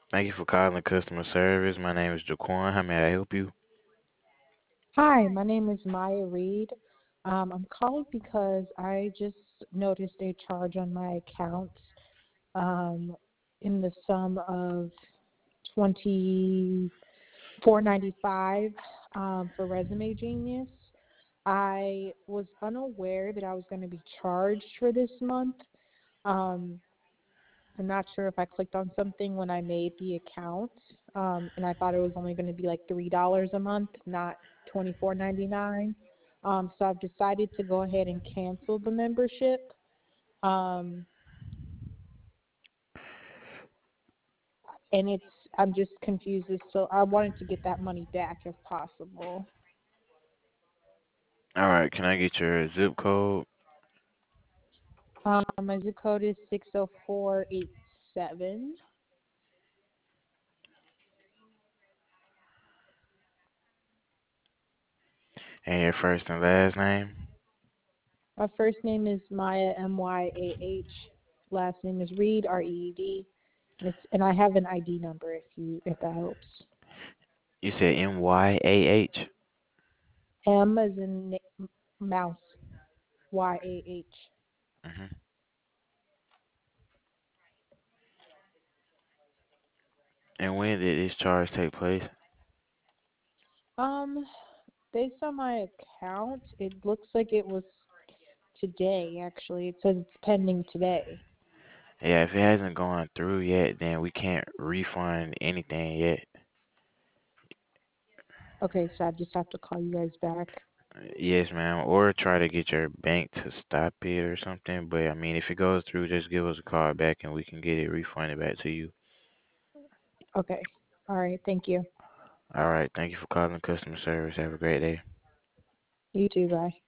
Thank you for calling customer service. My name is Jaquan. How may I help you? Hi, my name is Maya Reed. I'm calling because I just noticed a charge on my account um, in the sum of 24.95 for Resume Genius. I was unaware that I was going to be charged for this month. Um, I'm not sure if I clicked on something when I made the account, and I thought it was only going to be like $3 a month, not 24.99. So I've decided to go ahead and cancel the membership. Um, and I'm just confused as to I wanted to get that money back if possible. All right, can I get your zip code My zip code is 60487. and your first and last name? My first name is Maya Myah. Last name is Reed Reed. And I have an ID number if that helps. You said MYAH? M as in mouse. YAH. Mm-hmm. And when did this charge take place? Um, Based on my account, it looks like it was today. Actually, it says it's pending today. Yeah, if it hasn't gone through yet, then we can't refund anything yet. Okay, so I just have to call you guys back. Yes, ma'am. Or try to get your bank to stop it or something. But I mean, if it goes through, just give us a call back and we can get it refunded back to you. Okay. All right. Thank you. All right. Thank you for calling customer service. Have a great day. You too. Bye.